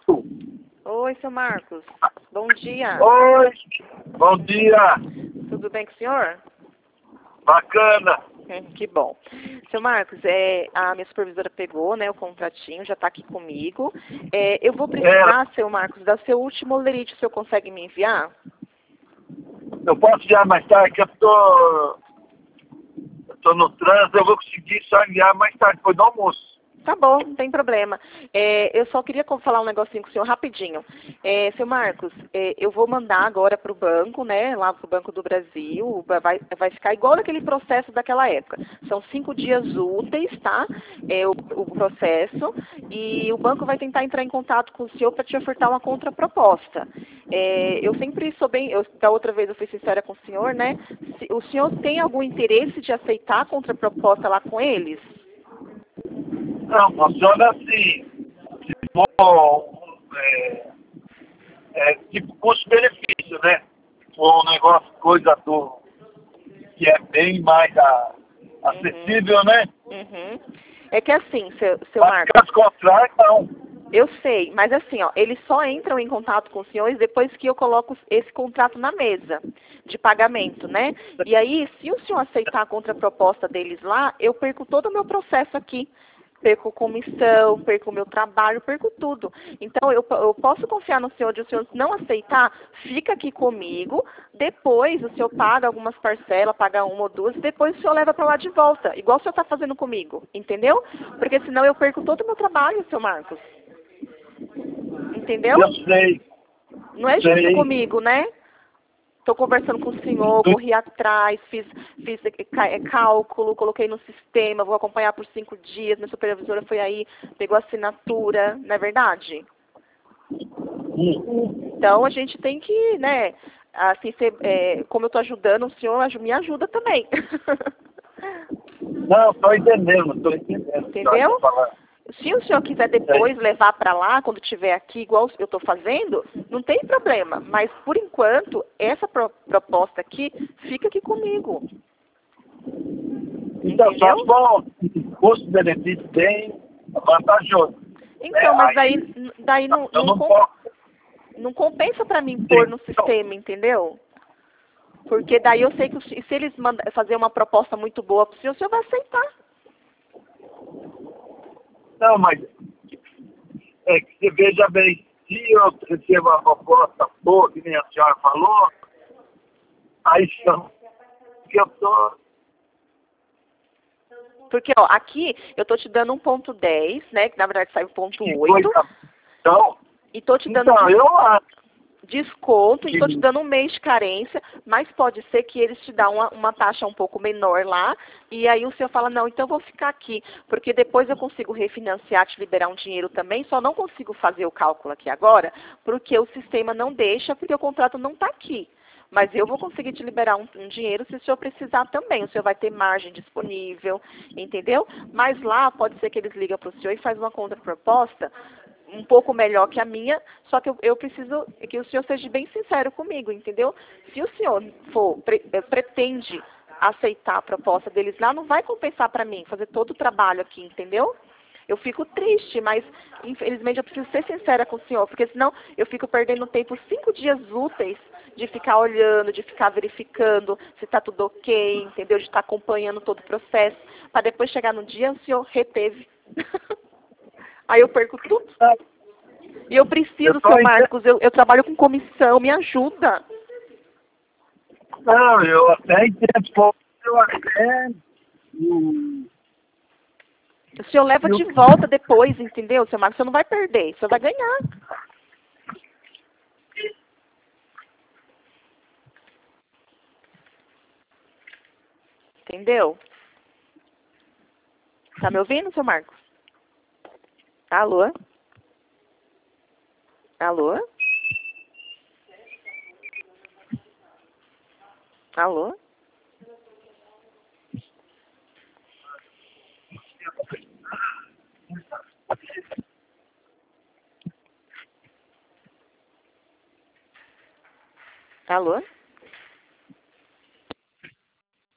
Oi, seu Marcos. Bom dia. Oi, bom dia. Tudo bem com o senhor? Bacana. Que bom. Seu Marcos, a minha supervisora pegou, né, o contratinho, já está aqui comigo. Eu vou precisar, seu Marcos, dar seu último lerite, o senhor consegue me enviar? Eu posso enviar mais tarde, que eu tô no trânsito, eu vou conseguir só enviar mais tarde, depois do almoço. Tá bom, não tem problema. Eu só queria falar um negocinho com o senhor rapidinho. Seu Marcos, eu vou mandar agora para o banco, né, lá para o Banco do Brasil, vai ficar igual naquele processo daquela época. São 5 dias úteis, tá? O processo, e o banco vai tentar entrar em contato com o senhor para te ofertar uma contraproposta. Eu sempre sou bem, da outra vez eu fui sincera com o senhor, né? O senhor tem algum interesse de aceitar a contraproposta lá com eles? Não, funciona assim. Se for tipo custo-benefício, né? Se for um negócio, que é bem mais acessível, né? Uhum. É que assim, seu Mas Marcos, caso contrário, não. eu sei, mas assim, ó, eles só entram em contato com os senhores depois que eu coloco esse contrato na mesa de pagamento, né? E aí, se o senhor aceitar a contraproposta deles lá, eu perco todo o meu processo aqui. Perco comissão, perco o meu trabalho, perco tudo. Então, eu posso confiar no senhor, de o senhor não aceitar, fica aqui comigo, depois o senhor paga algumas parcelas, paga uma ou duas, depois o senhor leva para lá de volta, igual o senhor está fazendo comigo, entendeu? Porque senão eu perco todo o meu trabalho, seu Marcos. Entendeu? Eu sei. Não é justo comigo, né? Estou conversando com o senhor, corri atrás, fiz cálculo, coloquei no sistema, vou acompanhar por 5 dias, minha supervisora foi aí, pegou a assinatura, não é verdade? Então a gente tem que, né, assim, como eu estou ajudando, o senhor me ajuda também. Não, estou entendendo. Entendeu? Se o senhor quiser depois levar para lá, quando estiver aqui, igual eu estou fazendo, não tem problema. Mas, por enquanto, essa proposta aqui, fica aqui comigo. Então, entendeu? só bom, custo-benefício bem vantajoso. Então, mas daí não compensa para mim pôr no sistema, entendeu? Porque daí eu sei que se eles fazer uma proposta muito boa para o senhor vai aceitar. Não, mas que você veja bem, se eu recebo uma proposta boa, que nem a senhora falou, aí são que eu estou... Porque, ó, aqui eu tô te dando 1,10, né? Que na verdade sai 1,8. Então, e tô te dando desconto, e tô te dando um mês de carência, mas pode ser que eles te dão uma taxa um pouco menor lá, e aí o senhor fala, não, então eu vou ficar aqui, porque depois eu consigo refinanciar, te liberar um dinheiro também, só não consigo fazer o cálculo aqui agora, porque o sistema não deixa, porque o contrato não está aqui. Mas eu vou conseguir te liberar um dinheiro se o senhor precisar também. O senhor vai ter margem disponível, entendeu? Mas lá pode ser que eles ligam para o senhor e faz uma contraproposta um pouco melhor que a minha, só que eu preciso que o senhor seja bem sincero comigo, entendeu? Se o senhor pretende aceitar a proposta deles lá, não vai compensar para mim fazer todo o trabalho aqui, entendeu? Eu fico triste, mas infelizmente eu preciso ser sincera com o senhor, porque senão eu fico perdendo tempo 5 dias úteis de ficar olhando, de ficar verificando se está tudo ok, entendeu? De estar acompanhando todo o processo, para depois chegar no dia o senhor reteve. Aí eu perco tudo. E eu preciso, seu Marcos, eu trabalho com comissão, me ajuda. Não, eu até entendo, eu até... O senhor leva de volta depois, entendeu, seu Marcos? Você não vai perder, você vai ganhar. Entendeu? Tá me ouvindo, seu Marcos? Alô? Alô? Alô? Alô?